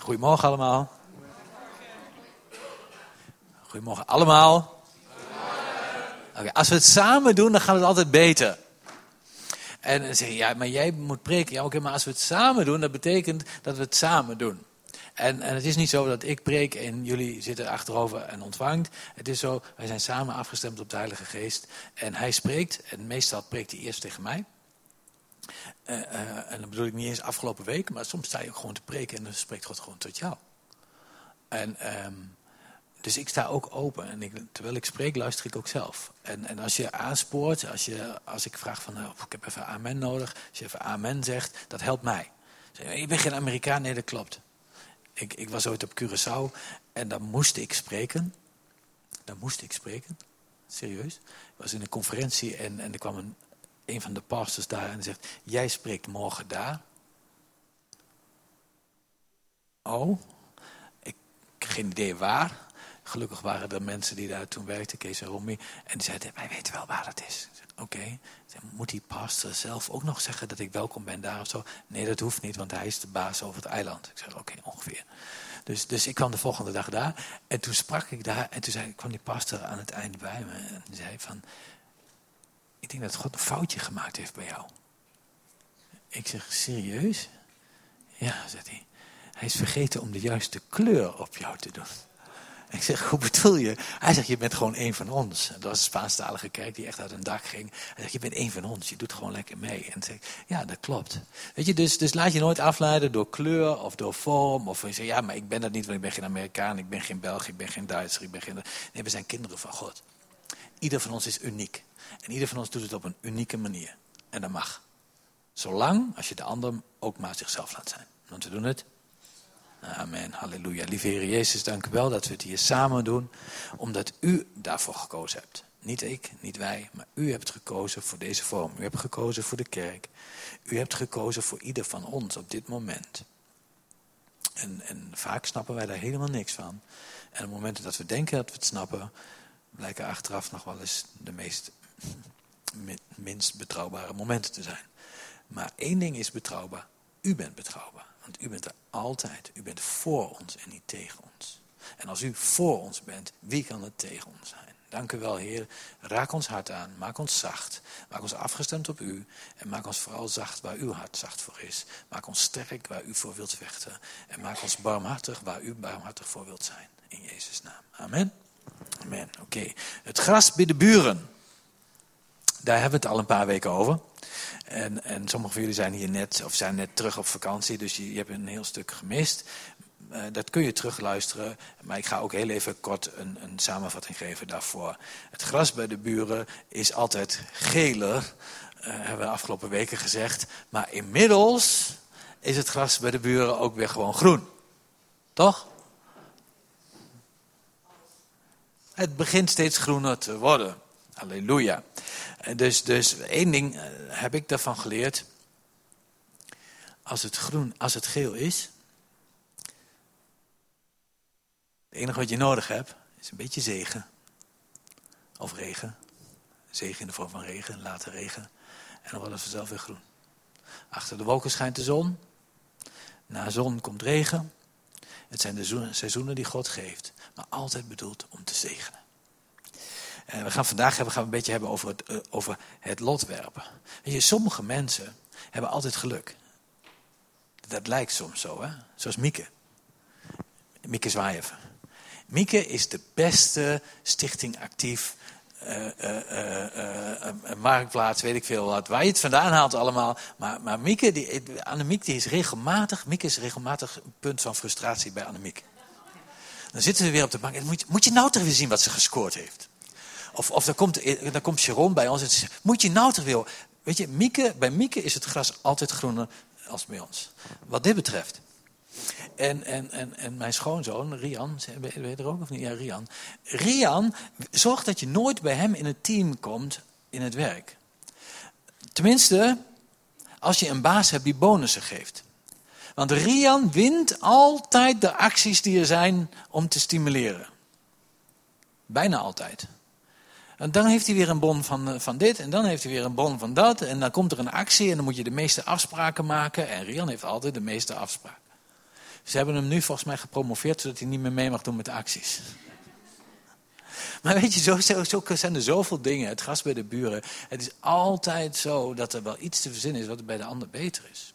Goedemorgen allemaal. Goedemorgen allemaal. Okay, als we het samen doen, dan gaat het altijd beter. En dan zeg je, ja, maar jij moet preken. Ja, oké, maar als we het samen doen, dat betekent dat we het samen doen. En het is niet zo dat ik preek en jullie zitten achterover en ontvangt. Het is zo, wij zijn samen afgestemd op de Heilige Geest. En hij spreekt, en meestal preekt hij eerst tegen mij. En dan bedoel ik niet eens afgelopen week, maar soms sta je ook gewoon te preken en dan spreekt God gewoon tot jou. En dus ik sta ook open en terwijl ik spreek luister ik ook zelf. En als je aanspoort, als ik vraag van ik heb even amen nodig. Als je even amen zegt, dat helpt mij. Zeg, je bent geen Amerikaan, nee dat klopt. Ik was ooit op Curaçao en daar moest ik spreken. Serieus. Ik was in een conferentie en er kwam een van de pastors daar en die zegt, jij spreekt morgen daar. Oh, ik heb geen idee waar. Gelukkig waren er mensen die daar toen werkten, Kees en Romy. En die zeiden, wij weten wel waar het is. Oké. Moet die pastor zelf ook nog zeggen dat ik welkom ben daar of zo? Nee, dat hoeft niet, want hij is de baas over het eiland. Ik zeg, oké, ongeveer. Dus ik kwam de volgende dag daar. En toen sprak ik daar. En toen kwam die pastor aan het einde bij me. En die zei van, ik denk dat God een foutje gemaakt heeft bij jou. Ik zeg, serieus? Ja, zegt hij. Hij is vergeten om de juiste kleur op jou te doen. Ik zeg, hoe bedoel je? Hij zegt, je bent gewoon één van ons. Dat was een Spaanstalige kerk die echt uit een dak ging. Hij zegt, je bent één van ons. Je doet gewoon lekker mee. En ik zeg, ja, dat klopt. Weet je, dus laat je nooit afleiden door kleur of door vorm. Of je zegt, ja, maar ik ben dat niet, want ik ben geen Amerikaan. Ik ben geen Belg, ik ben geen Duitser. Nee, we zijn kinderen van God. Ieder van ons is uniek. En ieder van ons doet het op een unieke manier. En dat mag. Zolang als je de ander ook maar zichzelf laat zijn. Want we doen het. Amen, halleluja. Lieve Heer Jezus, dank u wel dat we het hier samen doen. Omdat u daarvoor gekozen hebt. Niet ik, niet wij, maar u hebt gekozen voor deze vorm. U hebt gekozen voor de kerk. U hebt gekozen voor ieder van ons op dit moment. En vaak snappen wij daar helemaal niks van. En op momenten dat we denken dat we het snappen, blijken achteraf nog wel eens de minst betrouwbare momenten te zijn. Maar één ding is betrouwbaar. U bent betrouwbaar. Want u bent er altijd. U bent voor ons en niet tegen ons. En als u voor ons bent, wie kan er tegen ons zijn? Dank u wel, Heer. Raak ons hart aan. Maak ons zacht. Maak ons afgestemd op u. En maak ons vooral zacht waar uw hart zacht voor is. Maak ons sterk waar u voor wilt vechten. En maak ons barmhartig waar u barmhartig voor wilt zijn. In Jezus' naam. Amen. Amen. Oké. Het gras bij de buren. Daar hebben we het al een paar weken over. En sommigen van jullie zijn hier zijn net terug op vakantie. Dus je hebt een heel stuk gemist. Dat kun je terugluisteren. Maar ik ga ook heel even kort een samenvatting geven daarvoor. Het gras bij de buren is altijd geler. Hebben we de afgelopen weken gezegd. Maar inmiddels is het gras bij de buren ook weer gewoon groen. Toch? Het begint steeds groener te worden. Halleluja. Dus één ding heb ik daarvan geleerd. Als het geel is. Het enige wat je nodig hebt is een beetje zegen. Of regen. Zegen in de vorm van regen, later regen. En dan wordt het vanzelf weer groen. Achter de wolken schijnt de zon. Na zon komt regen. Het zijn de seizoenen die God geeft. Maar altijd bedoeld om te zegenen. En we gaan vandaag een beetje hebben over het lot werpen. Weet je, sommige mensen hebben altijd geluk. Dat lijkt soms zo, hè? Zoals Mieke. Mieke Zwaaier. Mieke is de beste stichting actief. Een marktplaats, weet ik veel wat. Waar je het vandaan haalt allemaal. Maar Mieke, Annemiek, die is regelmatig. Mieke is regelmatig een punt van frustratie bij Annemiek. Dan zitten ze weer op de bank. En moet je nou toch weer zien wat ze gescoord heeft? Of dan komt Sharon bij ons en zegt, moet je nou toch weer... Weet je, bij Mieke is het gras altijd groener als bij ons. Wat dit betreft. En mijn schoonzoon, Rian, ben je er ook of niet? Ja, Rian. Rian zorgt dat je nooit bij hem in het team komt in het werk. Tenminste, als je een baas hebt die bonussen geeft. Want Rian wint altijd de acties die er zijn om te stimuleren. Bijna altijd. En dan heeft hij weer een bon van dit en dan heeft hij weer een bon van dat. En dan komt er een actie en dan moet je de meeste afspraken maken. En Rian heeft altijd de meeste afspraken. Ze hebben hem nu volgens mij gepromoveerd, zodat hij niet meer mee mag doen met de acties. Maar weet je, zo zijn er zoveel dingen. Het gras bij de buren. Het is altijd zo dat er wel iets te verzinnen is wat er bij de ander beter is.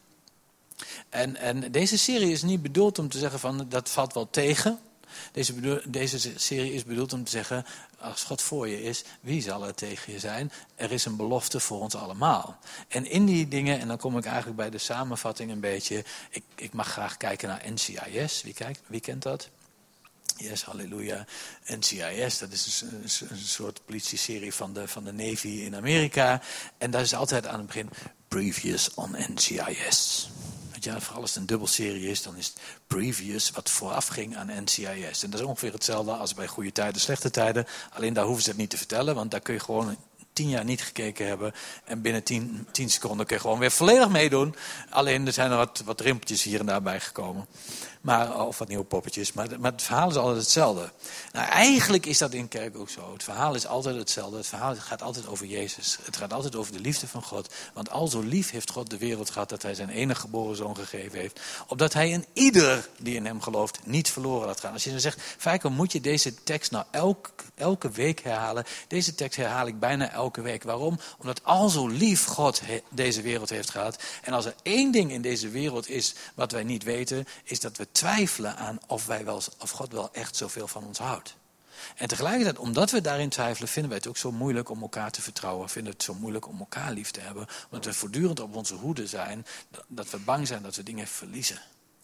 En deze serie is niet bedoeld om te zeggen van dat valt wel tegen. Deze serie is bedoeld om te zeggen, als God voor je is, wie zal er tegen je zijn? Er is een belofte voor ons allemaal. En in die dingen, en dan kom ik eigenlijk bij de samenvatting een beetje. Ik mag graag kijken naar NCIS. Wie kent dat? Yes, halleluja. NCIS, dat is een soort politie-serie van de Navy in Amerika. En daar is altijd aan het begin, previous on NCIS. Ja, vooral als het een dubbelserie is, dan is het previous wat vooraf ging aan NCIS. En dat is ongeveer hetzelfde als bij goede tijden, slechte tijden. Alleen daar hoeven ze het niet te vertellen, want daar kun je gewoon 10 jaar niet gekeken hebben. En binnen 10 seconden kun je gewoon weer volledig meedoen. Alleen er zijn er wat rimpeltjes hier en daar bij gekomen. Of wat nieuwe poppetjes. Maar het verhaal is altijd hetzelfde. Nou, eigenlijk is dat in kerk ook zo. Het verhaal is altijd hetzelfde. Het verhaal gaat altijd over Jezus. Het gaat altijd over de liefde van God. Want al zo lief heeft God de wereld gehad dat hij zijn enige geboren zoon gegeven heeft. Opdat hij in ieder die in hem gelooft niet verloren laat gaan. Als je dan zegt, Feiko, moet je deze tekst nou elke week herhalen? Deze tekst herhaal ik bijna elke week. Waarom? Omdat al zo lief God deze wereld heeft gehad. En als er één ding in deze wereld is wat wij niet weten, is dat we twijfelen aan of God wel echt zoveel van ons houdt. En tegelijkertijd, omdat we daarin twijfelen, vinden wij het ook zo moeilijk om elkaar te vertrouwen. Vinden we het zo moeilijk om elkaar lief te hebben. Omdat we voortdurend op onze hoede zijn. Dat we bang zijn dat we dingen verliezen.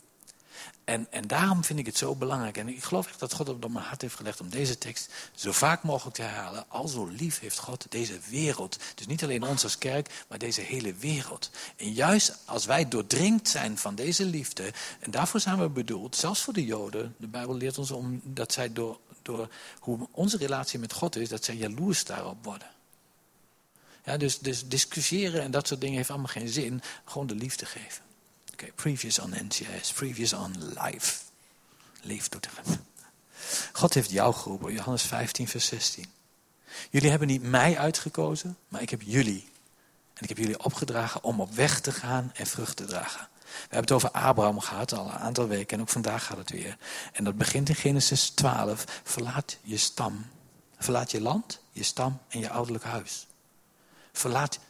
En daarom vind ik het zo belangrijk. En ik geloof echt dat God het op mijn hart heeft gelegd om deze tekst zo vaak mogelijk te herhalen. Al zo lief heeft God deze wereld. Dus niet alleen ons als kerk, maar deze hele wereld. En juist als wij doordringd zijn van deze liefde, en daarvoor zijn we bedoeld, zelfs voor de Joden. De Bijbel leert ons dat zij door hoe onze relatie met God is, dat zij jaloers daarop worden. Ja, dus discussiëren en dat soort dingen heeft allemaal geen zin. Gewoon de liefde geven. Oké, previous on NCIS, previous on life. Leef door de God heeft jou geroepen, Johannes 15 vers 16. Jullie hebben niet mij uitgekozen, maar ik heb jullie. En ik heb jullie opgedragen om op weg te gaan en vrucht te dragen. We hebben het over Abraham gehad al een aantal weken en ook vandaag gaat het weer. En dat begint in Genesis 12. Verlaat je stam. Verlaat je land, je stam en je ouderlijk huis. Verlaat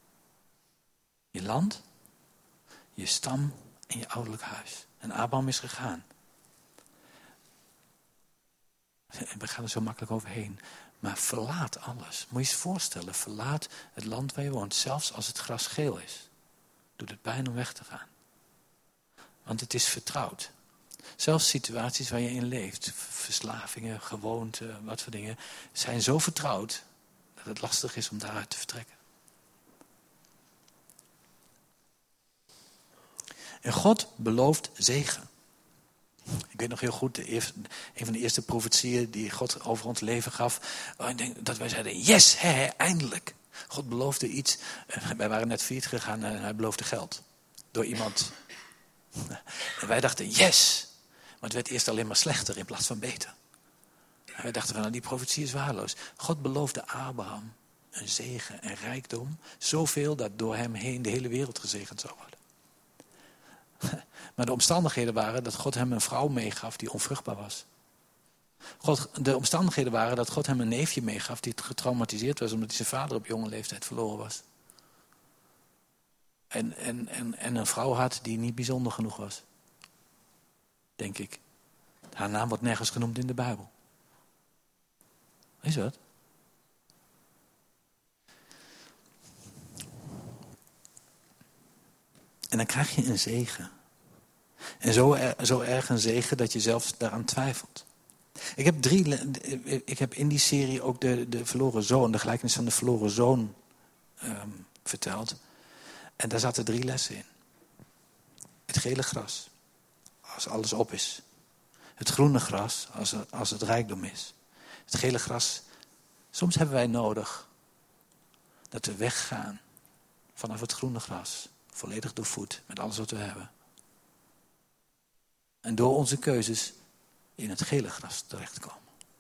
je land, je stam en je ouderlijk huis. En Abraham is gegaan. En we gaan er zo makkelijk overheen. Maar verlaat alles. Moet je eens voorstellen, verlaat het land waar je woont. Zelfs als het gras geel is. Doet het pijn om weg te gaan. Want het is vertrouwd. Zelfs situaties waar je in leeft. Verslavingen, gewoonten, wat voor dingen. Zijn zo vertrouwd dat het lastig is om daaruit te vertrekken. En God belooft zegen. Ik weet nog heel goed, een van de eerste profetieën die God over ons leven gaf. Ik denk dat wij zeiden, yes, eindelijk. God beloofde iets. Wij waren net failliet gegaan en hij beloofde geld. Door iemand. En wij dachten, yes. Maar het werd eerst alleen maar slechter in plaats van beter. En wij dachten van, die profetie is waardeloos. God beloofde Abraham een zegen en rijkdom. Zoveel dat door hem heen de hele wereld gezegend zou worden. Maar de omstandigheden waren dat God hem een vrouw meegaf die onvruchtbaar was. De omstandigheden waren dat God hem een neefje meegaf die getraumatiseerd was omdat hij zijn vader op jonge leeftijd verloren was. En een vrouw had die niet bijzonder genoeg was. Denk ik. Haar naam wordt nergens genoemd in de Bijbel. Is dat? En dan krijg je een zegen. En zo erg een zegen dat je zelfs daaraan twijfelt. Ik heb in die serie ook de verloren zoon, de gelijkenis van de verloren zoon verteld. En daar zaten 3 lessen in. Het gele gras, als alles op is. Het groene gras, als het rijkdom is. Het gele gras, soms hebben wij nodig dat we weggaan vanaf het groene gras. Volledig doorvoed met alles wat we hebben. En door onze keuzes in het gele gras terechtkomen.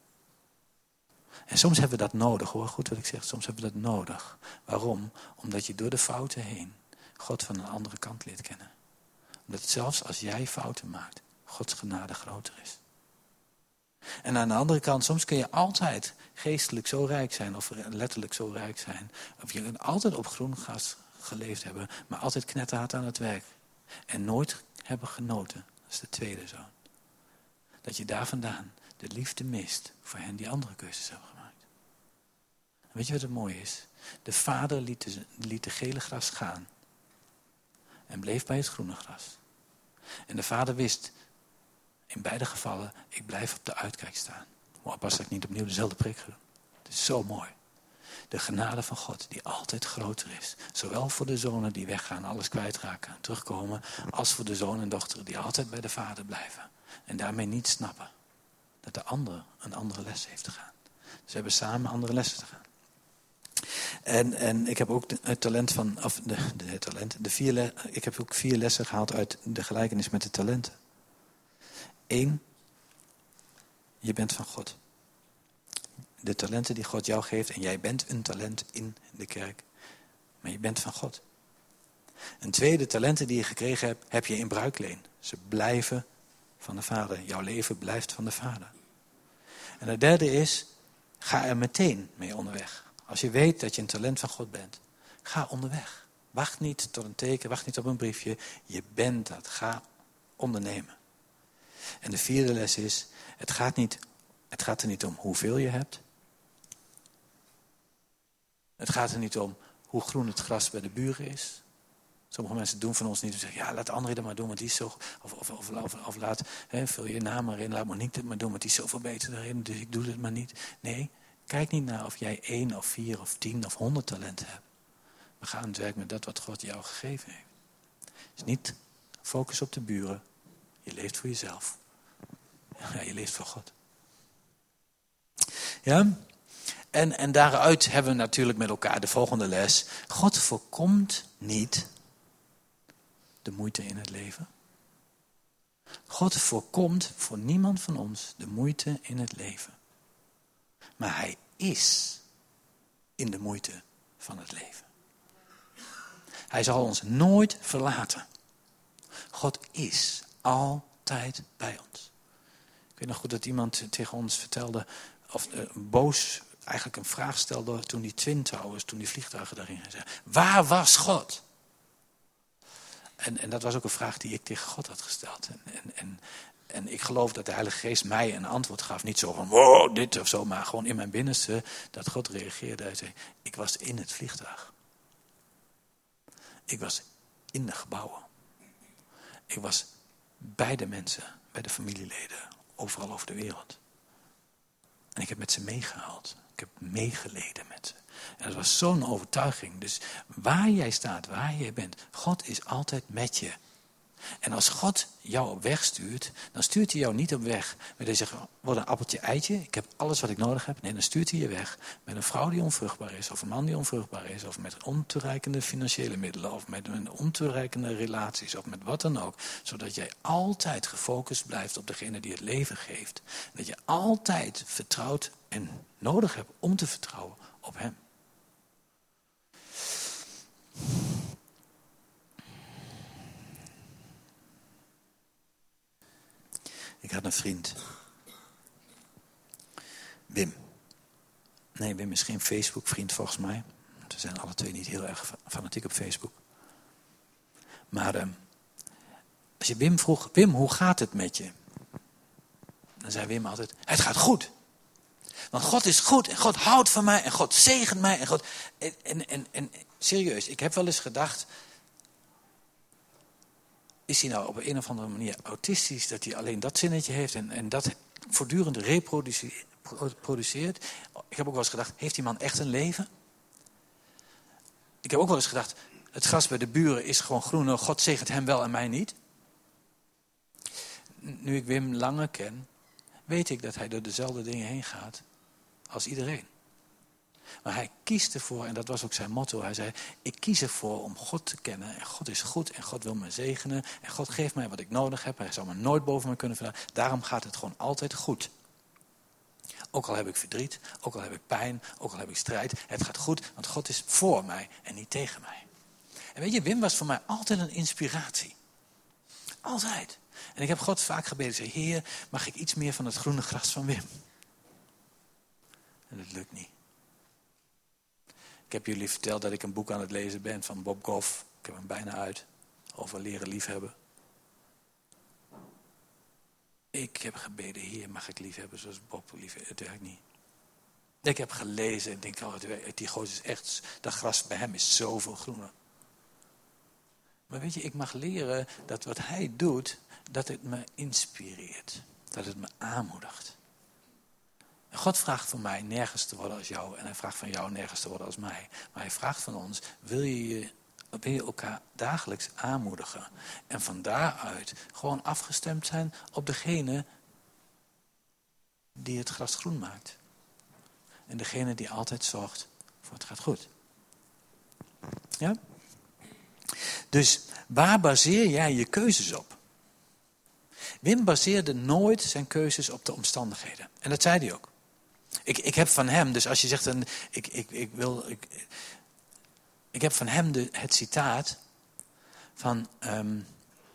En soms hebben we dat nodig, hoor goed wat ik zeg. Soms hebben we dat nodig. Waarom? Omdat je door de fouten heen God van een andere kant leert kennen. Omdat zelfs als jij fouten maakt, Gods genade groter is. En aan de andere kant, soms kun je altijd geestelijk zo rijk zijn, of letterlijk zo rijk zijn. Of je kunt altijd op groen gras geleefd hebben, maar altijd knetterhard aan het werk. En nooit hebben genoten. Dat is de tweede zoon. Dat je daar vandaan de liefde mist voor hen die andere keuzes hebben gemaakt. En weet je wat het mooie is? De vader liet de gele gras gaan. En bleef bij het groene gras. En de vader wist, in beide gevallen, ik blijf op de uitkijk staan. Maar pas dat ik niet opnieuw dezelfde prik ga doen. Het is zo mooi. De genade van God, die altijd groter is. Zowel voor de zonen die weggaan, alles kwijtraken en terugkomen. Als voor de zoon en dochter die altijd bij de vader blijven. En daarmee niet snappen dat de ander een andere les heeft te gaan. Dus we hebben samen andere lessen te gaan. En ik heb ook het talent van, of het talent, ik heb ook 4 lessen gehaald uit de gelijkenis met de talenten. 1, je bent van God. De talenten die God jou geeft, en jij bent een talent in de kerk, maar je bent van God. Een tweede, talenten die je gekregen hebt, heb je in bruikleen. Ze blijven van de Vader. Jouw leven blijft van de Vader. En het derde is, ga er meteen mee onderweg. Als je weet dat je een talent van God bent, ga onderweg. Wacht niet tot een teken, wacht niet op een briefje. Je bent dat. Ga ondernemen. En de vierde les is, het gaat er niet om hoeveel je hebt. Het gaat er niet om hoe groen het gras bij de buren is. Sommige mensen doen van ons niet en zeggen, ja, laat André dat maar doen, want die is zo... Of laat, vul je naam maar in, laat Monique het maar doen, want die is zoveel beter daarin, dus ik doe het maar niet. Nee, kijk niet naar of jij 1 of 4 of 10 of 100 talenten hebt. We gaan aan het werk met dat wat God jou gegeven heeft. Dus niet focus op de buren. Je leeft voor jezelf. Ja, je leeft voor God. Ja? En daaruit hebben we natuurlijk met elkaar de volgende les. God voorkomt niet de moeite in het leven. God voorkomt voor niemand van ons de moeite in het leven. Maar hij is in de moeite van het leven. Hij zal ons nooit verlaten. God is altijd bij ons. Ik weet nog goed dat iemand tegen ons vertelde, of boos eigenlijk een vraag stelde toen die Twin Towers, toen die vliegtuigen daarin gingen. Waar was God? En dat was ook een vraag die ik tegen God had gesteld. En ik geloof dat de Heilige Geest mij een antwoord gaf. Niet zo van, wow, dit of zo, maar gewoon in mijn binnenste. Dat God reageerde. Hij zei, ik was in het vliegtuig. Ik was in de gebouwen. Ik was bij de mensen, bij de familieleden, overal over de wereld. En ik heb met ze meegehaald. Ik heb meegeleden met ze. En dat was zo'n overtuiging. Dus waar jij staat, waar jij bent, God is altijd met je. En als God jou op weg stuurt, dan stuurt hij jou niet op weg met hij zegt, wat een appeltje eitje, ik heb alles wat ik nodig heb. Nee, dan stuurt hij je weg met een vrouw die onvruchtbaar is, of een man die onvruchtbaar is, of met ontoereikende financiële middelen, of met ontoereikende relaties, of met wat dan ook. Zodat jij altijd gefocust blijft op degene die het leven geeft. Dat je altijd vertrouwt en nodig hebt om te vertrouwen op hem. Ik had een vriend. Wim. Nee, Wim is geen Facebook-vriend volgens mij. We zijn alle twee niet heel erg fanatiek op Facebook. Maar als je Wim vroeg, Wim, hoe gaat het met je? Dan zei Wim altijd, het gaat goed. Want God is goed en God houdt van mij en God zegent mij. En, God, en serieus, ik heb wel eens gedacht, is hij nou op een of andere manier autistisch, dat hij alleen dat zinnetje heeft en dat voortdurend reproduceert? Ik heb ook wel eens gedacht, heeft die man echt een leven? Ik heb ook wel eens gedacht, het gras bij de buren is gewoon groen, God zegent hem wel en mij niet. Nu ik Wim langer ken, weet ik dat hij door dezelfde dingen heen gaat als iedereen. Maar hij kiest ervoor, en dat was ook zijn motto, hij zei, ik kies ervoor om God te kennen. En God is goed en God wil me zegenen. En God geeft mij wat ik nodig heb. Hij zal me nooit boven me kunnen vandaan. Daarom gaat het gewoon altijd goed. Ook al heb ik verdriet, ook al heb ik pijn, ook al heb ik strijd. Het gaat goed, want God is voor mij en niet tegen mij. En weet je, Wim was voor mij altijd een inspiratie. Altijd. En ik heb God vaak gebeden. Ik zei, Heer, mag ik iets meer van het groene gras van Wim? En dat lukt niet. Ik heb jullie verteld dat ik een boek aan het lezen ben van Bob Goff. Ik heb hem bijna uit. Over leren liefhebben. Ik heb gebeden, Heer, mag ik liefhebben zoals Bob liefhebben? Het werkt niet. Ik heb gelezen en denk, die gozer is echt, dat gras bij hem is zoveel groener. Maar weet je, ik mag leren dat wat hij doet, dat het me inspireert. Dat het me aanmoedigt. En God vraagt van mij nergens te worden als jou. En hij vraagt van jou nergens te worden als mij. Maar hij vraagt van ons, wil je elkaar dagelijks aanmoedigen. En van daaruit gewoon afgestemd zijn op degene die het gras groen maakt. En degene die altijd zorgt voor het gaat goed. Ja? Dus waar baseer jij je keuzes op? Wim baseerde nooit zijn keuzes op de omstandigheden. En dat zei hij ook. Ik heb van hem, dus als je zegt, ik heb van hem het citaat van, even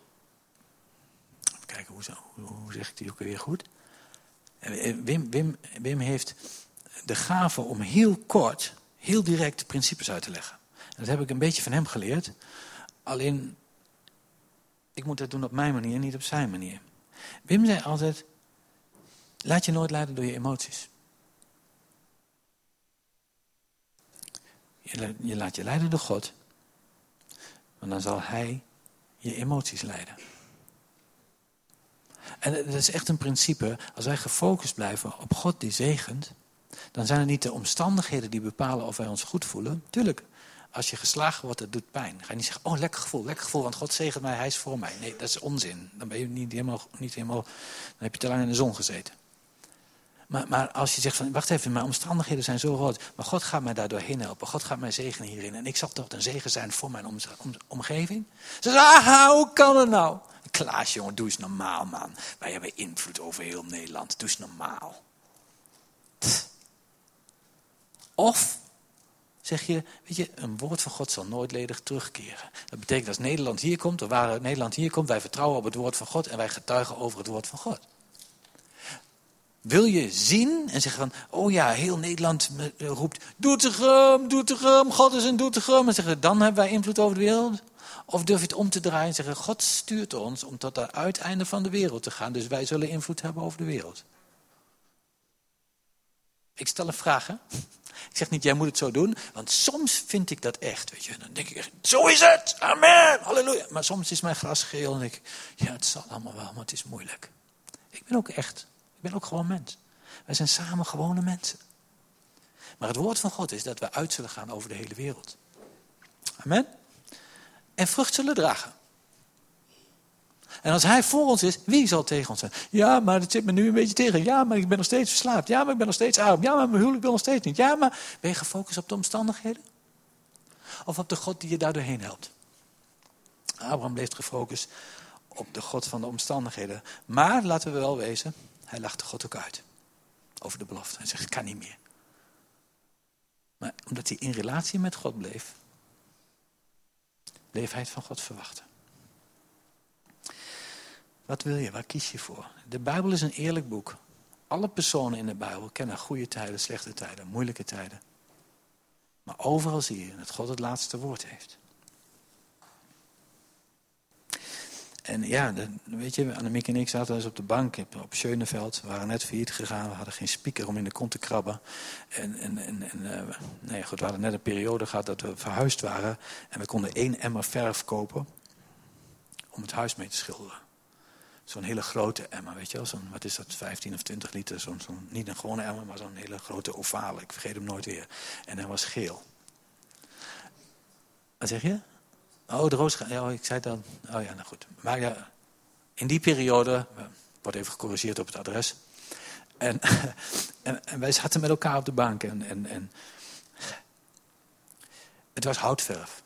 kijken, hoe zeg ik die ook weer goed? Wim heeft de gave om heel kort, heel direct principes uit te leggen. En dat heb ik een beetje van hem geleerd. Alleen, ik moet dat doen op mijn manier, niet op zijn manier. Wim zei altijd, laat je nooit leiden door je emoties. Je laat je leiden door God. Want dan zal hij je emoties leiden. En dat is echt een principe. Als wij gefocust blijven op God die zegent, dan zijn het niet de omstandigheden die bepalen of wij ons goed voelen. Tuurlijk, als je geslagen wordt, dat doet pijn. Ga je niet zeggen, oh lekker gevoel, want God zegent mij, hij is voor mij. Nee, dat is onzin. Dan ben je niet helemaal, dan heb je te lang in de zon gezeten. Maar als je zegt van, wacht even, mijn omstandigheden zijn zo groot. Maar God gaat mij daar doorheen helpen. God gaat mij zegenen hierin. En ik zal toch een zegen zijn voor mijn omgeving. Ze zeggen, hoe kan het nou? Klaas, jongen, doe eens normaal, man. Wij hebben invloed over heel Nederland. Doe eens normaal. Of zeg je, weet je, een woord van God zal nooit ledig terugkeren. Dat betekent als Nederland hier komt, of waar Nederland hier komt, wij vertrouwen op het woord van God en wij getuigen over het woord van God. Wil je zien en zeggen van, oh ja, heel Nederland roept, Doetinchem, God is een Doetinchem. En zeggen, dan hebben wij invloed over de wereld. Of durf je het om te draaien en zeggen, God stuurt ons om tot het uiteinde van de wereld te gaan. Dus wij zullen invloed hebben over de wereld. Ik stel een vraag, hè? Ik zeg niet, jij moet het zo doen. Want soms vind ik dat echt, weet je. Dan denk ik echt, zo is het, amen, halleluja. Maar soms is mijn gras geel en denk ik, ja, het zal allemaal wel, maar het is moeilijk. Ik ben ook echt. Ik ben ook gewoon mens. Wij zijn samen gewone mensen. Maar het woord van God is dat we uit zullen gaan over de hele wereld. Amen. En vrucht zullen dragen. En als hij voor ons is, wie zal tegen ons zijn? Ja, maar het zit me nu een beetje tegen. Ja, maar ik ben nog steeds verslaafd. Ja, maar ik ben nog steeds arm. Ja, maar mijn huwelijk wil nog steeds niet. Ja, maar ben je gefocust op de omstandigheden? Of op de God die je daar doorheen helpt? Abraham bleef gefocust op de God van de omstandigheden. Maar, laten we wel wezen, hij lachte God ook uit. Over de belofte. Hij zegt, het kan niet meer. Maar omdat hij in relatie met God bleef, bleef hij het van God verwachten. Wat wil je? Waar kies je voor? De Bijbel is een eerlijk boek. Alle personen in de Bijbel kennen goede tijden, slechte tijden, moeilijke tijden. Maar overal zie je dat God het laatste woord heeft. En ja, weet je, Annemiek en ik zaten dus op de bank op Schöneveld. We waren net failliet gegaan, we hadden geen speaker om in de kont te krabben. Nee, goed, we hadden net een periode gehad dat we verhuisd waren. En we konden 1 emmer verf kopen om het huis mee te schilderen. Zo'n hele grote emmer, weet je wel. Zo'n, wat is dat, 15 of 20 liter. Niet een gewone emmer, maar zo'n hele grote ovale. Ik vergeet hem nooit weer. En hij was geel. Wat zeg je? Oh, de roosgaas. Ja, ik zei dan. Oh ja, nou goed. Maar ja, in die periode, wordt even gecorrigeerd op het adres. En wij zaten met elkaar op de bank. En het was houtverf.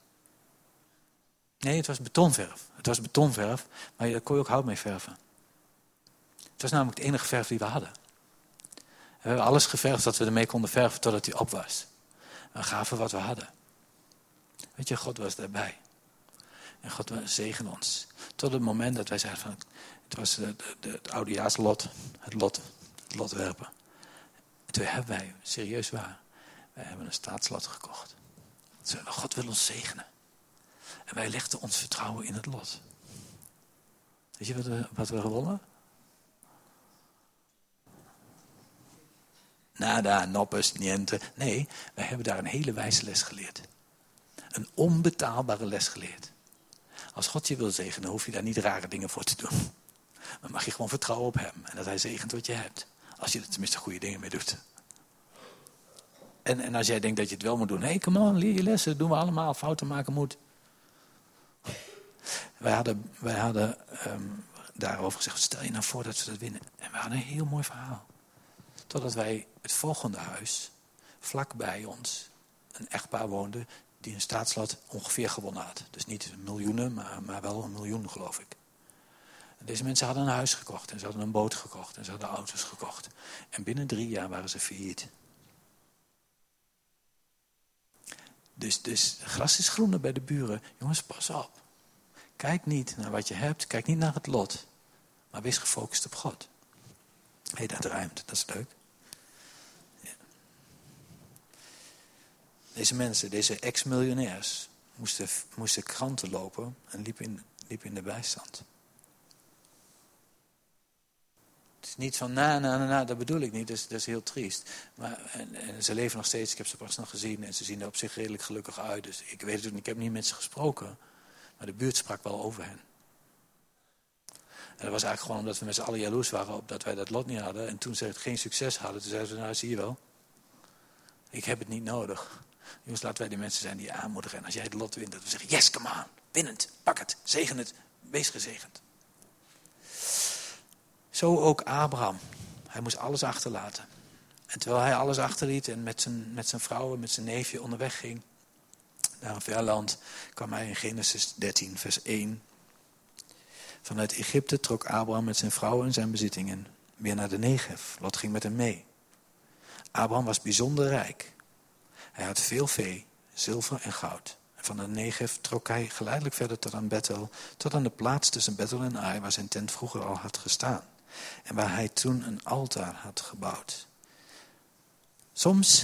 Nee, het was betonverf. Het was betonverf, maar daar kon je ook hout mee verven. Het was namelijk de enige verf die we hadden. We hebben alles geverfd dat we ermee konden verven totdat die op was. We gaven wat we hadden. Weet je, God was daarbij. En God zegen ons. Tot het moment dat wij zeiden van, het was het oudejaarslot, het lot werpen. En toen hebben wij, serieus waar, wij hebben een staatslot gekocht. God wil ons zegenen. En wij legden ons vertrouwen in het lot. Weet je wat we gewonnen? Nada, noppes, niente. Nee, wij hebben daar een hele wijze les geleerd. Een onbetaalbare les geleerd. Als God je wil zegenen, hoef je daar niet rare dingen voor te doen. Maar mag je gewoon vertrouwen op hem. En dat hij zegent wat je hebt. Als je er tenminste goede dingen mee doet. En als jij denkt dat je het wel moet doen. Hé, come on, leer je lessen. Dat doen we allemaal. Fouten maken moet. Wij hadden daarover gezegd. Stel je nou voor dat we dat winnen. En we hadden een heel mooi verhaal. Totdat wij het volgende huis, vlakbij ons, een echtpaar woonde die een staatslot ongeveer gewonnen had. Dus niet miljoenen, maar wel 1 miljoen geloof ik. En deze mensen hadden een huis gekocht en ze hadden een boot gekocht en ze hadden auto's gekocht. En binnen 3 jaar waren ze failliet. Dus gras is groener bij de buren. Jongens, pas op. Kijk niet naar wat je hebt, kijk niet naar het lot. Maar wees gefocust op God. Hé, dat ruimt, dat is leuk. Ja. Deze mensen, deze ex-miljonairs, moesten kranten lopen en liepen in de bijstand. Het is niet van, dat bedoel ik niet, dat is heel triest. Maar, en ze leven nog steeds, ik heb ze pas nog gezien en ze zien er op zich redelijk gelukkig uit. Dus ik weet het ook niet, ik heb niet met ze gesproken. Maar de buurt sprak wel over hen. En dat was eigenlijk gewoon omdat we met z'n allen jaloers waren op dat wij dat lot niet hadden. En toen ze het geen succes hadden, toen zeiden ze, nou zie je wel. Ik heb het niet nodig. Jongens, laten wij die mensen zijn die aanmoedigen. En als jij het lot wint, dat we zeggen, yes, come on. Win het, pak het, zegen het, wees gezegend. Zo ook Abraham. Hij moest alles achterlaten. En terwijl hij alles achterliet en met zijn vrouw en met zijn neefje onderweg ging naar een ver land, kwam hij in Genesis 13, vers 1. Vanuit Egypte trok Abraham met zijn vrouw en zijn bezittingen weer naar de Negev. Lot ging met hem mee. Abraham was bijzonder rijk. Hij had veel vee, zilver en goud. En van de Negev trok hij geleidelijk verder tot aan Bethel, tot aan de plaats tussen Bethel en Ai, waar zijn tent vroeger al had gestaan. En waar hij toen een altaar had gebouwd. Soms,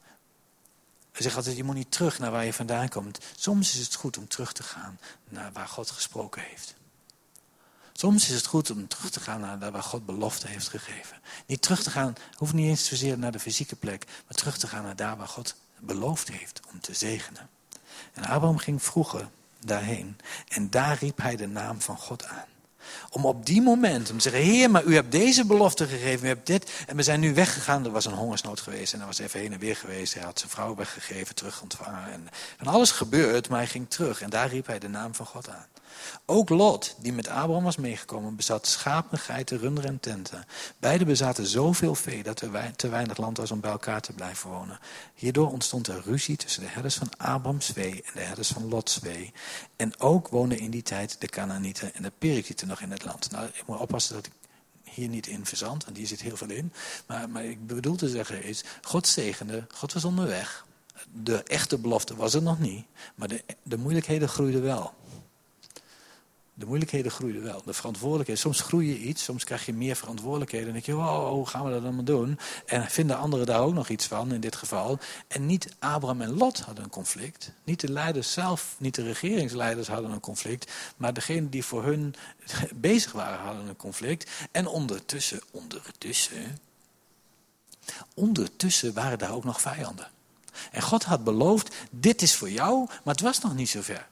hij zegt altijd, je moet niet terug naar waar je vandaan komt. Soms is het goed om terug te gaan naar waar God gesproken heeft. Soms is het goed om terug te gaan naar waar God belofte heeft gegeven. Niet terug te gaan, hoeft niet eens zozeer naar de fysieke plek, maar terug te gaan naar daar waar God beloofd heeft om te zegenen. En Abraham ging vroeger daarheen en daar riep hij de naam van God aan. Om op die moment, om te zeggen, Heer, maar u hebt deze belofte gegeven, u hebt dit. En we zijn nu weggegaan, er was een hongersnood geweest en hij was even heen en weer geweest. Hij had zijn vrouw weggegeven, terug ontvangen. En van alles gebeurd, maar hij ging terug en daar riep hij de naam van God aan. Ook Lot, die met Abraham was meegekomen, bezat schapen, geiten, runderen en tenten. Beiden bezaten zoveel vee dat er te weinig land was om bij elkaar te blijven wonen. Hierdoor ontstond er ruzie tussen de herders van Abrahams vee en de herders van Lots vee. En ook woonden in die tijd de Kanaanieten en de Perikieten nog in het land. Nou, ik moet oppassen dat ik hier niet in verzand, want hier zit heel veel in. Maar ik bedoel te zeggen is, God zegende, God was onderweg. De echte belofte was er nog niet, maar de moeilijkheden groeiden wel. De moeilijkheden groeiden wel. De verantwoordelijkheden. Soms groei je iets. Soms krijg je meer verantwoordelijkheden. En dan denk je, wow, hoe gaan we dat allemaal doen? En vinden anderen daar ook nog iets van, in dit geval. En niet Abraham en Lot hadden een conflict. Niet de leiders zelf, niet de regeringsleiders hadden een conflict. Maar degenen die voor hun bezig waren, hadden een conflict. En ondertussen waren daar ook nog vijanden. En God had beloofd, dit is voor jou, maar het was nog niet zover.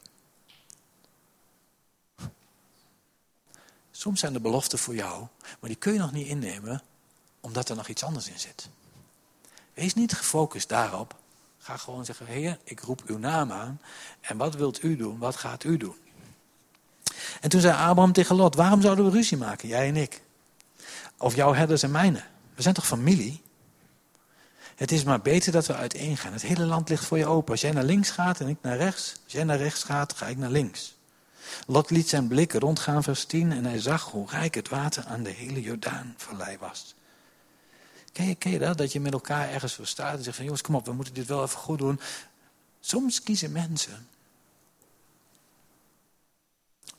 Soms zijn de beloften voor jou, maar die kun je nog niet innemen, omdat er nog iets anders in zit. Wees niet gefocust daarop. Ga gewoon zeggen, Heer, ik roep uw naam aan. En wat wilt u doen? Wat gaat u doen? En toen zei Abraham tegen Lot, waarom zouden we ruzie maken, jij en ik? Of jouw herders en mijne? We zijn toch familie? Het is maar beter dat we uiteen gaan. Het hele land ligt voor je open. Als jij naar links gaat en ik naar rechts. Als jij naar rechts gaat, ga ik naar links. Lot liet zijn blik rondgaan, vers 10, en hij zag hoe rijk het water aan de hele Jordaanvallei was. Ken je dat? Dat je met elkaar ergens voor staat en zegt van, jongens, kom op, we moeten dit wel even goed doen. Soms kiezen mensen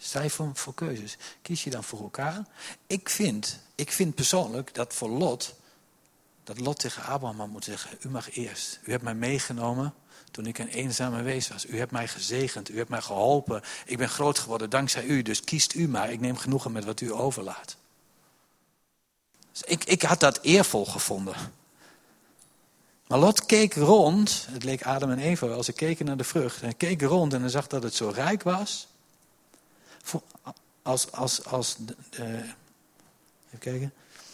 Sta je voor keuzes? Kies je dan voor elkaar? Ik vind persoonlijk dat voor Lot tegen Abraham had moeten zeggen, u mag eerst. U hebt mij meegenomen toen ik een eenzame wees was. U hebt mij gezegend, u hebt mij geholpen. Ik ben groot geworden dankzij u, dus kiest u maar. Ik neem genoegen met wat u overlaat. Dus ik had dat eervol gevonden. Maar Lot keek rond, het leek Adam en Eva wel, ze keken naar de vrucht. Hij keek rond en hij zag dat het zo rijk was. Even kijken.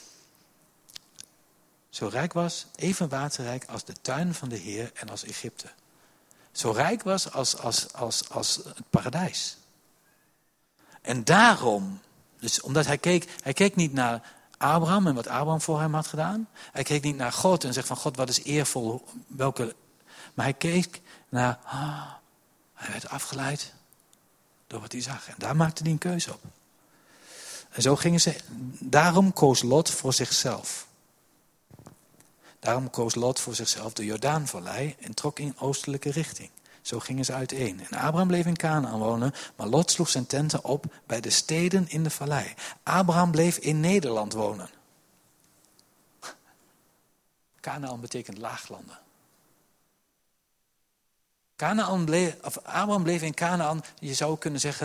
Zo rijk was, even waterrijk als de tuin van de Heer en als Egypte. Zo rijk was als het paradijs. En daarom, dus omdat hij keek niet naar Abraham en wat Abraham voor hem had gedaan. Hij keek niet naar God en zegt van God, wat is eervol, maar hij keek naar, hij werd afgeleid door wat hij zag. En daar maakte hij een keuze op. En zo gingen ze, daarom koos Lot voor zichzelf. Daarom koos Lot voor zichzelf de Jordaanvallei en trok in oostelijke richting. Zo gingen ze uiteen. En Abraham bleef in Kanaan wonen, maar Lot sloeg zijn tenten op bij de steden in de vallei. Abraham bleef in Nederland wonen. Kanaan betekent laaglanden. Abraham bleef in Kanaan, je zou kunnen zeggen,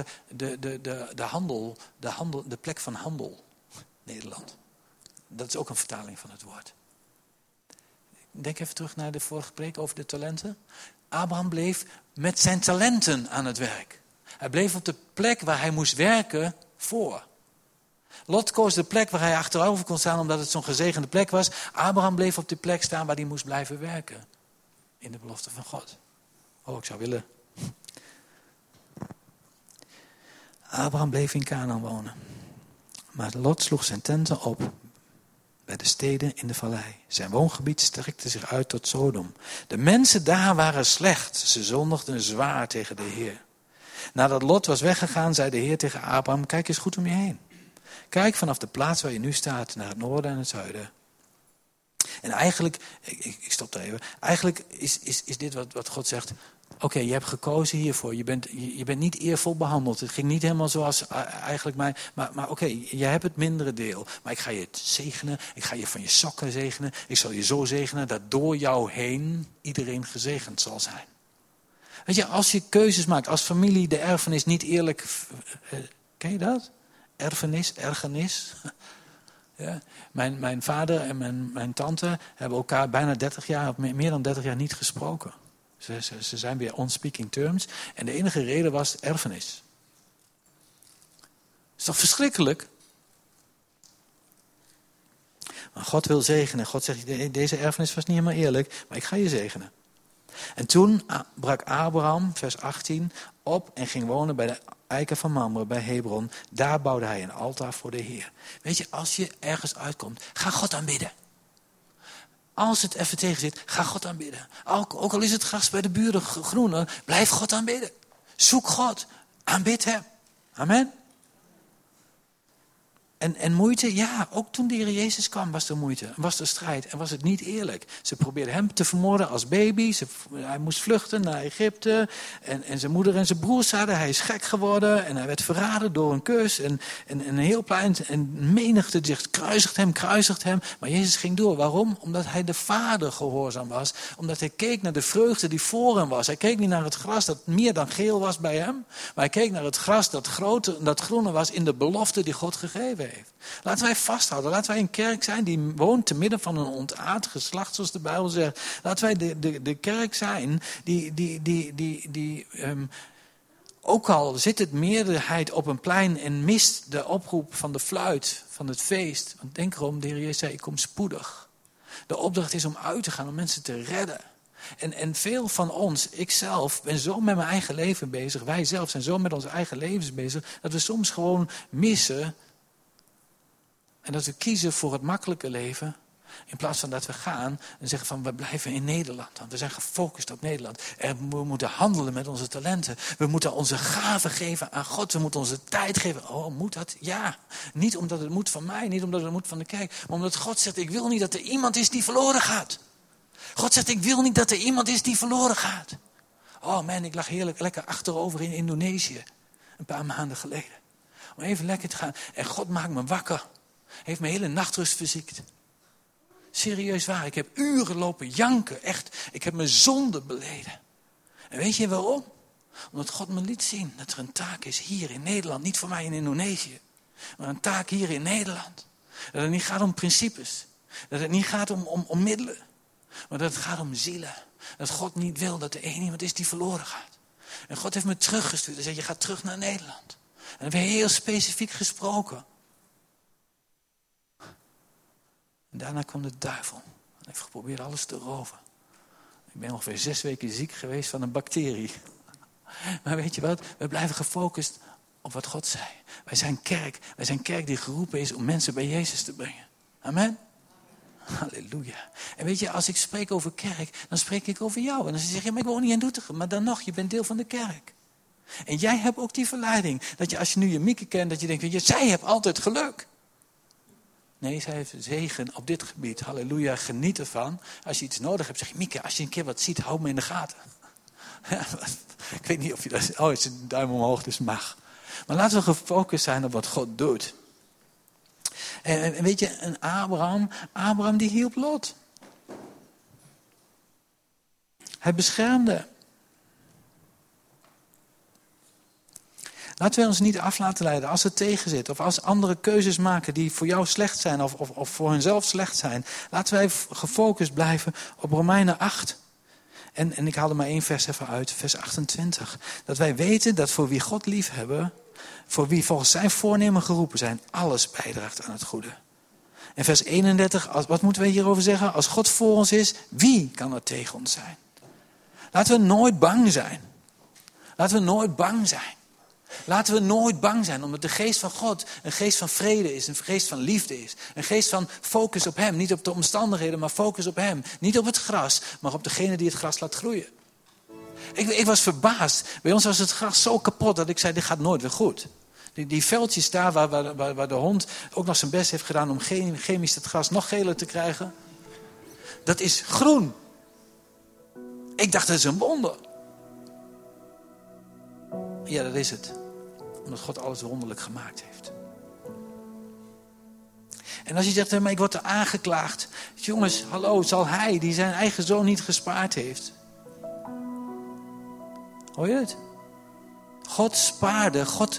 de plek van handel. Nederland. Dat is ook een vertaling van het woord. Denk even terug naar de vorige preek over de talenten. Abraham bleef met zijn talenten aan het werk. Hij bleef op de plek waar hij moest werken voor. Lot koos de plek waar hij achterover kon staan omdat het zo'n gezegende plek was. Abraham bleef op de plek staan waar hij moest blijven werken. In de belofte van God. Oh, ik zou willen. Abraham bleef in Kanaan wonen. Maar Lot sloeg zijn tenten op bij de steden in de vallei. Zijn woongebied strekte zich uit tot Sodom. De mensen daar waren slecht. Ze zondigden zwaar tegen de Heer. Nadat Lot was weggegaan, zei de Heer tegen Abraham, kijk eens goed om je heen. Kijk vanaf de plaats waar je nu staat naar het noorden en het zuiden. En eigenlijk, ik stop daar even. Eigenlijk is dit wat God zegt. Oké, je hebt gekozen hiervoor. Je bent niet eervol behandeld. Het ging niet helemaal zoals eigenlijk mij. Maar oké, je hebt het mindere deel. Maar ik ga je zegenen. Ik ga je van je sokken zegenen. Ik zal je zo zegenen dat door jou heen iedereen gezegend zal zijn. Weet je, als je keuzes maakt, als familie de erfenis niet eerlijk. Ken je dat? Ergernis. Ja. Mijn vader en mijn tante hebben elkaar bijna 30 jaar, of meer dan 30 jaar niet gesproken. Ze zijn weer on speaking terms. En de enige reden was erfenis. Is toch verschrikkelijk? Maar God wil zegenen. God zegt, deze erfenis was niet helemaal eerlijk, maar ik ga je zegenen. En toen brak Abraham, vers 18, op en ging wonen bij de eiken van Mamre, bij Hebron. Daar bouwde hij een altaar voor de Heer. Weet je, als je ergens uitkomt, ga God aanbidden. Als het even tegen zit, ga God aanbidden. Ook al is het gras bij de buren groener, blijf God aanbidden. Zoek God, aanbid hem. Amen. En moeite, ja, ook toen de Heer Jezus kwam was er moeite. Was er strijd en was het niet eerlijk. Ze probeerden hem te vermoorden als baby. Hij moest vluchten naar Egypte. En zijn moeder en zijn broers zeiden, hij is gek geworden. En hij werd verraden door een kus. En een heel plein en menigte zegt, kruisigt hem. Maar Jezus ging door. Waarom? Omdat hij de Vader gehoorzaam was. Omdat hij keek naar de vreugde die voor hem was. Hij keek niet naar het gras dat meer dan geel was bij hem. Maar hij keek naar het gras dat groener was in de belofte die God gegeven heeft. Laten wij vasthouden. Laten wij een kerk zijn die woont te midden van een ontaard geslacht, zoals de Bijbel zegt. Laten wij de kerk zijn die ook al zit het meerderheid op een plein en mist de oproep van de fluit, van het feest. Want denk erom, de Heer Jezus zei, ik kom spoedig. De opdracht is om uit te gaan, om mensen te redden. En veel van ons, ikzelf, ben zo met mijn eigen leven bezig. Wij zelf zijn zo met onze eigen levens bezig, dat we soms gewoon missen. En dat we kiezen voor het makkelijke leven. In plaats van dat we gaan en zeggen van we blijven in Nederland. Want we zijn gefocust op Nederland. En we moeten handelen met onze talenten. We moeten onze gaven geven aan God. We moeten onze tijd geven. Oh, moet dat? Ja. Niet omdat het moet van mij. Niet omdat het moet van de kerk. Maar omdat God zegt, ik wil niet dat er iemand is die verloren gaat. God zegt, ik wil niet dat er iemand is die verloren gaat. Oh man, ik lag heerlijk lekker achterover in Indonesië. Een paar maanden geleden. Om even lekker te gaan. En God maakt me wakker. Heeft mijn hele nachtrust verziekt. Serieus waar. Ik heb uren lopen janken. Echt. Ik heb mijn zonde beleden. En weet je waarom? Omdat God me liet zien dat er een taak is hier in Nederland. Niet voor mij in Indonesië. Maar een taak hier in Nederland. Dat het niet gaat om principes. Dat het niet gaat om middelen. Maar dat het gaat om zielen. Dat God niet wil dat er één iemand is die verloren gaat. En God heeft me teruggestuurd. Hij zei, je gaat terug naar Nederland. En we hebben heel specifiek gesproken. En daarna kwam de duivel. Hij heeft geprobeerd alles te roven. Ik ben ongeveer 6 weken ziek geweest van een bacterie. Maar weet je wat? We blijven gefocust op wat God zei. Wij zijn kerk. Wij zijn kerk die geroepen is om mensen bij Jezus te brengen. Amen. Halleluja. En weet je, als ik spreek over kerk, dan spreek ik over jou. En dan zeg je, maar ik woon niet in Doetinchem. Maar dan nog, je bent deel van de kerk. En jij hebt ook die verleiding. Dat je als je nu je Mieke kent, dat je denkt, weet je, zij heeft altijd geluk. Nee, zij heeft zegen op dit gebied. Halleluja, geniet ervan. Als je iets nodig hebt, zeg je, Mieke, als je een keer wat ziet, hou me in de gaten. Ik weet niet of je dat... Oh, het is een duim omhoog, dus mag. Maar laten we gefocust zijn op wat God doet. En weet je, een Abraham die hielp Lot. Hij beschermde. Laten we ons niet af laten leiden als het tegen zit. Of als andere keuzes maken die voor jou slecht zijn of voor hunzelf slecht zijn. Laten wij gefocust blijven op Romeinen 8. En ik haal er maar 1 vers even uit, vers 28. Dat wij weten dat voor wie God lief hebben, voor wie volgens zijn voornemen geroepen zijn, alles bijdraagt aan het goede. En vers 31, wat moeten we hierover zeggen? Als God voor ons is, wie kan er tegen ons zijn? Laten we nooit bang zijn. Laten we nooit bang zijn. Laten we nooit bang zijn, omdat de geest van God een geest van vrede is, een geest van liefde is. Een geest van focus op hem, niet op de omstandigheden, maar focus op hem. Niet op het gras, maar op degene die het gras laat groeien. Ik was verbaasd. Bij ons was het gras zo kapot dat ik zei, dit gaat nooit weer goed. Die veldjes daar waar de hond ook nog zijn best heeft gedaan om chemisch het gras nog geler te krijgen. Dat is groen. Ik dacht, dat is een wonder. Ja, dat is het. Omdat God alles wonderlijk gemaakt heeft. En als je zegt, maar ik word er aangeklaagd. Jongens, hallo, zal hij die zijn eigen zoon niet gespaard heeft? Hoor je het? God spaarde, God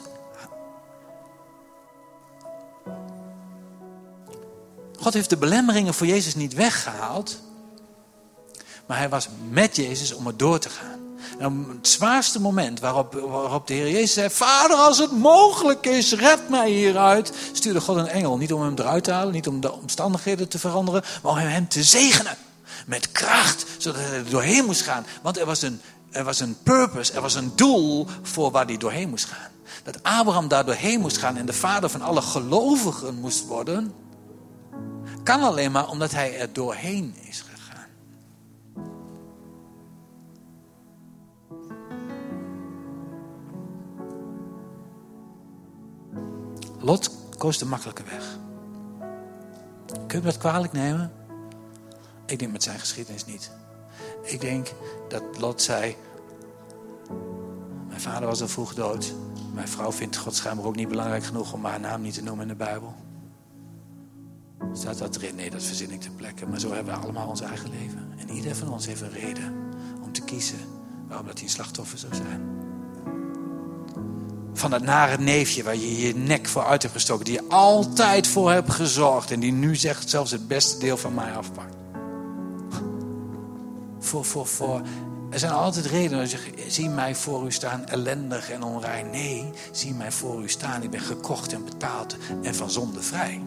heeft de belemmeringen voor Jezus niet weggehaald. Maar hij was met Jezus om er door te gaan. En op het zwaarste moment waarop de Heer Jezus zei, Vader, als het mogelijk is, red mij hieruit. Stuurde God een engel, niet om hem eruit te halen, niet om de omstandigheden te veranderen, maar om hem te zegenen. Met kracht, zodat hij er doorheen moest gaan. Want er was een purpose, er was een doel voor waar hij doorheen moest gaan. Dat Abraham daar doorheen moest gaan en de vader van alle gelovigen moest worden, kan alleen maar omdat hij er doorheen is gegaan. Lot koos de makkelijke weg. Kun je dat kwalijk nemen? Ik denk met zijn geschiedenis niet. Ik denk dat Lot zei, mijn vader was al vroeg dood. Mijn vrouw vindt God schijnbaar ook niet belangrijk genoeg om haar naam niet te noemen in de Bijbel. Staat dat erin? Nee, dat verzin ik ter plekke. Maar zo hebben we allemaal ons eigen leven. En ieder van ons heeft een reden om te kiezen waarom dat hij een slachtoffer zou zijn. Van dat nare neefje waar je je nek voor uit hebt gestoken. Die je altijd voor hebt gezorgd. En die nu zegt zelfs het beste deel van mij afpakt. Er zijn altijd redenen dat je zegt, zie mij voor u staan ellendig en onrein. Nee, zie mij voor u staan. Ik ben gekocht en betaald en van zonde vrij.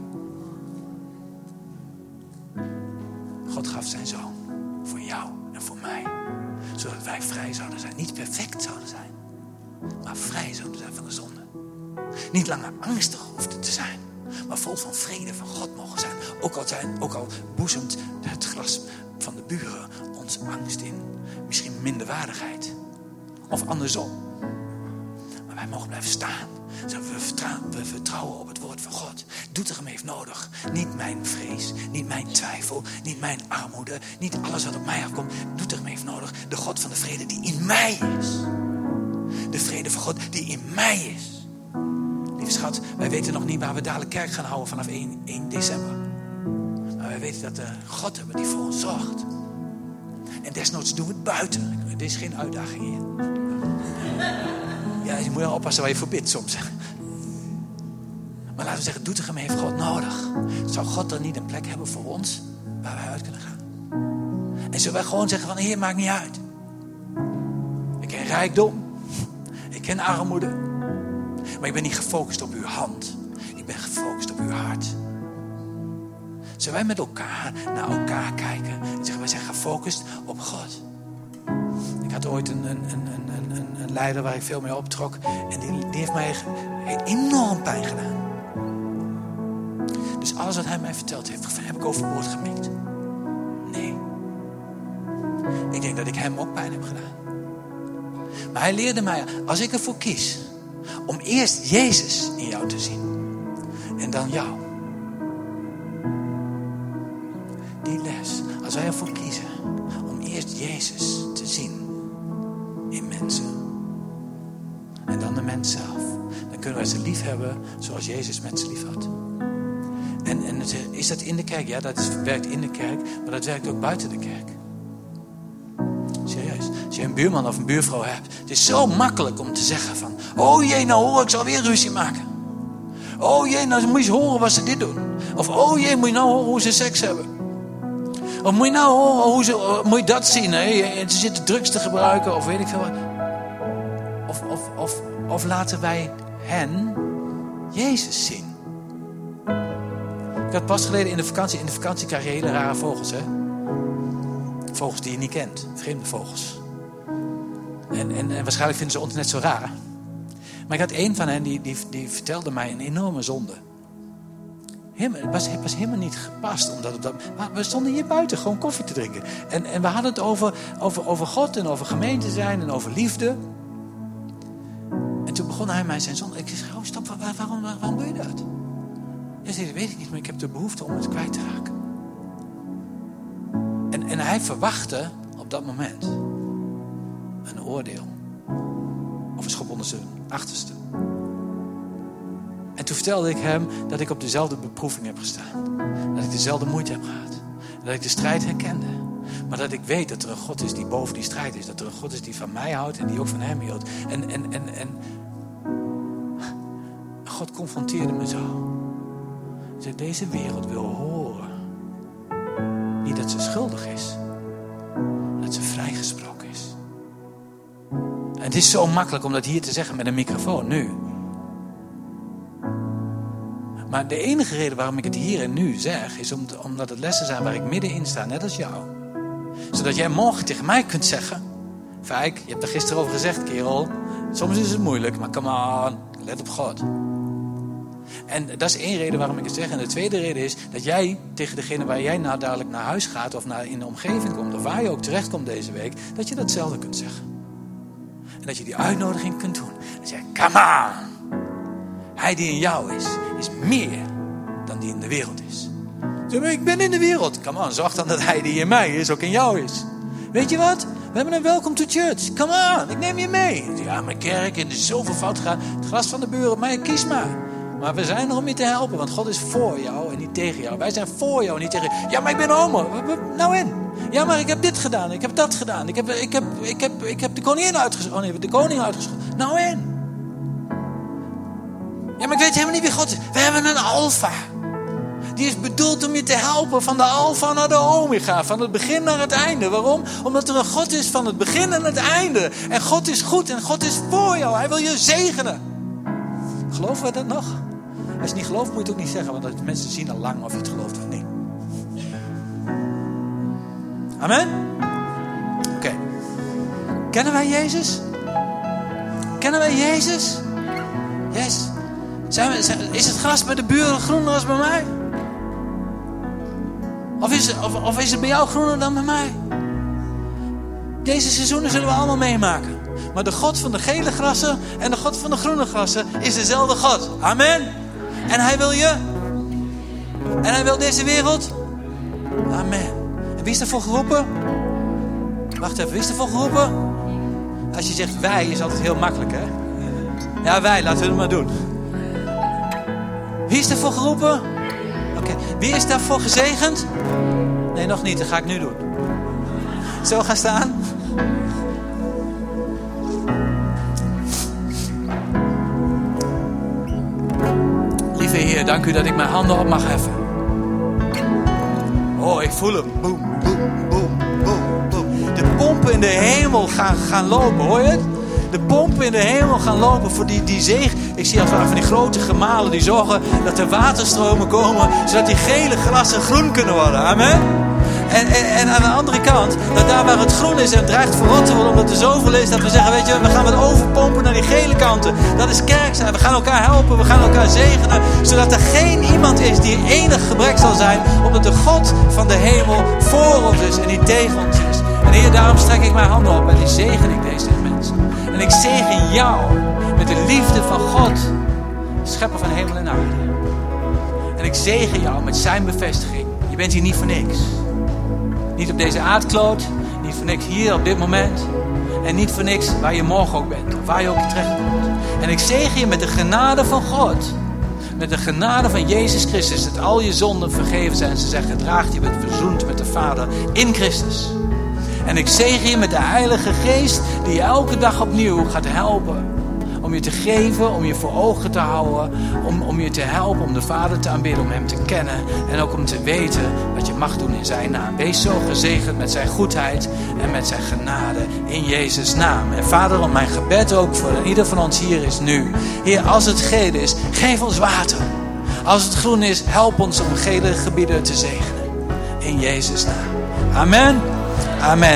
God gaf zijn zoon voor jou en voor mij. Zodat wij vrij zouden zijn. Niet perfect zouden zijn. Maar vrij zouden zijn van de zonde. Niet langer angstig hoefden te zijn. Maar vol van vrede van God mogen zijn. Ook al boezemt het gras van de buren ons angst in. Misschien minderwaardigheid. Of andersom. Maar wij mogen blijven staan. We vertrouwen op het woord van God. Doetinchem heeft nodig. Niet mijn vrees, niet mijn twijfel, niet mijn armoede, niet alles wat op mij afkomt. Doetinchem heeft nodig de God van de vrede die in mij is. De vrede van God die in mij is. Lieve schat, wij weten nog niet waar we dadelijk kerk gaan houden vanaf 1 december. Maar wij weten dat we een God hebben die voor ons zorgt. En desnoods doen we het buiten. Dit is geen uitdaging hier. Ja, je moet wel oppassen waar je voor bidt soms. Maar laten we zeggen, Doetinchem heeft God nodig. Zou God dan niet een plek hebben voor ons waar wij uit kunnen gaan? En zullen wij gewoon zeggen van, Heer, maakt niet uit. Ik ken rijkdom. Ik ken armoede. Maar ik ben niet gefocust op uw hand. Ik ben gefocust op uw hart. Zullen wij met elkaar naar elkaar kijken en zeggen, wij zijn gefocust op God. Ik had ooit een leider waar ik veel mee optrok. En die heeft mij enorm pijn gedaan. Dus alles wat hij mij verteld heeft, heb ik overboord gemikt. Nee. Ik denk dat ik hem ook pijn heb gedaan. Maar hij leerde mij, als ik ervoor kies om eerst Jezus in jou te zien en dan jou. Die les, als wij ervoor kiezen om eerst Jezus te zien in mensen en dan de mens zelf, dan kunnen wij ze lief hebben zoals Jezus mensen lief had. En is dat in de kerk? Ja, dat werkt in de kerk, maar dat werkt ook buiten de kerk. Serieus. Als je een buurman of een buurvrouw hebt, het is zo makkelijk om te zeggen van, oh jee, nou hoor, ik zal weer ruzie maken. Oh jee, nou moet je eens horen wat ze dit doen. Of oh jee, moet je nou horen hoe ze seks hebben. Of moet je nou horen hoe ze, moet je dat zien, hè? Ze zitten drugs te gebruiken, of weet ik veel wat. Of laten wij hen Jezus zien. Ik had pas geleden in de vakantie krijg je hele rare vogels, hè. Vogels die je niet kent, vreemde vogels. En waarschijnlijk vinden ze ons net zo raar. Maar ik had een van hen die vertelde mij een enorme zonde. Het was helemaal niet gepast. Maar we stonden hier buiten gewoon koffie te drinken. En we hadden het over God en over gemeente zijn en over liefde. En toen begon hij mij zijn zonde. Ik zei, oh stop, waarom doe je dat? Hij zei, dat weet ik niet, maar ik heb de behoefte om het kwijt te raken. En hij verwachtte op dat moment een oordeel. Of een schop onder zijn achterste. En toen vertelde ik hem dat ik op dezelfde beproeving heb gestaan. Dat ik dezelfde moeite heb gehad. Dat ik de strijd herkende. Maar dat ik weet dat er een God is die boven die strijd is. Dat er een God is die van mij houdt en die ook van hem hield. En God confronteerde me zo. Hij zei, deze wereld wil horen. Niet dat ze schuldig is. Dat ze vrijgesproken is. En het is zo makkelijk om dat hier te zeggen met een microfoon nu. Maar de enige reden waarom ik het hier en nu zeg, is omdat het lessen zijn waar ik middenin sta, net als jou. Zodat jij morgen tegen mij kunt zeggen, Fijk, je hebt er gisteren over gezegd, kerel. Soms is het moeilijk, maar come on, let op God. En dat is één reden waarom ik het zeg. En de tweede reden is dat jij tegen degene waar jij nou dadelijk naar huis gaat, of in de omgeving komt, of waar je ook terecht komt deze week, dat je datzelfde kunt zeggen. En dat je die uitnodiging kunt doen. En zeg, come on. Hij die in jou is meer dan die in de wereld is. Zeg maar, ik ben in de wereld. Come on, zorg dan dat hij die in mij is ook in jou is. Weet je wat? We hebben een welcome to church. Come on, ik neem je mee. Ja, mijn kerk, en er is zoveel fout gegaan. Het glas van de buren, maar kies maar. Maar we zijn er om je te helpen, want God is voor jou en niet tegen jou. Wij zijn voor jou en niet tegen jou. Ja, maar ik ben homo. Nou in. Ja, maar ik heb dit gedaan, ik heb dat gedaan. Ik heb de koningin uitgescholden. Oh nee, de koning uitgescholden. Nou in. Ja, maar ik weet helemaal niet wie God is. We hebben een alfa. Die is bedoeld om je te helpen van de alfa naar de omega. Van het begin naar het einde. Waarom? Omdat er een God is van het begin en het einde. En God is goed en God is voor jou. Hij wil je zegenen. Geloven we dat nog? Als je het niet gelooft, moet je het ook niet zeggen. Want mensen zien al lang of je het gelooft of niet. Amen? Oké. Kennen wij Jezus? Kennen wij Jezus? Yes. Is het gras bij de buren groener dan bij mij? Of is het bij jou groener dan bij mij? Deze seizoenen zullen we allemaal meemaken. Maar de God van de gele grassen en de God van de groene grassen is dezelfde God. Amen. En hij wil je. En hij wil deze wereld. Amen. En wie is ervoor geroepen? Wacht even, wie is ervoor geroepen? Als je zegt wij, is altijd heel makkelijk, hè? Ja, wij, laten we het maar doen. Wie is daarvoor geroepen? Oké. Wie is daarvoor gezegend? Nee, nog niet. Dat ga ik nu doen. Zo gaan staan. Lieve Heer, dank u dat ik mijn handen op mag heffen. Oh, ik voel hem. Boem, boem, boem, boem, boem. De pompen in de hemel gaan lopen, hoor je het? De pompen in de hemel gaan lopen voor die zegen. Ik zie als het ware van die grote gemalen die zorgen dat er waterstromen komen, zodat die gele glassen groen kunnen worden. Amen. En aan de andere kant, dat daar waar het groen is en het dreigt verrot te worden, omdat er zoveel is, dat we zeggen, weet je, we gaan het overpompen naar die gele kanten. Dat is kerk zijn. We gaan elkaar helpen, we gaan elkaar zegenen, zodat er geen iemand is die enig gebrek zal zijn, omdat de God van de hemel voor ons is en niet tegen ons is. En Heer, daarom strek ik mijn handen op en die zegen ik deze mensen. En ik zegen jou met de liefde van God, schepper van hemel en aarde. En ik zegen jou met zijn bevestiging. Je bent hier niet voor niks. Niet op deze aardkloot, niet voor niks hier op dit moment. En niet voor niks waar je morgen ook bent, of waar je ook terecht komt. En ik zegen je met de genade van God. Met de genade van Jezus Christus, dat al je zonden vergeven zijn. Ze zeggen, gedraagd, je bent verzoend met de Vader in Christus. En ik zegen je met de Heilige Geest die je elke dag opnieuw gaat helpen. Om je te geven, om je voor ogen te houden. Om je te helpen, om de Vader te aanbidden, om hem te kennen. En ook om te weten wat je mag doen in zijn naam. Wees zo gezegend met zijn goedheid en met zijn genade in Jezus' naam. En Vader, om mijn gebed ook voor ieder van ons hier is nu. Heer, als het geel is, geef ons water. Als het groen is, help ons om gele gebieden te zegenen. In Jezus' naam. Amen. Amen.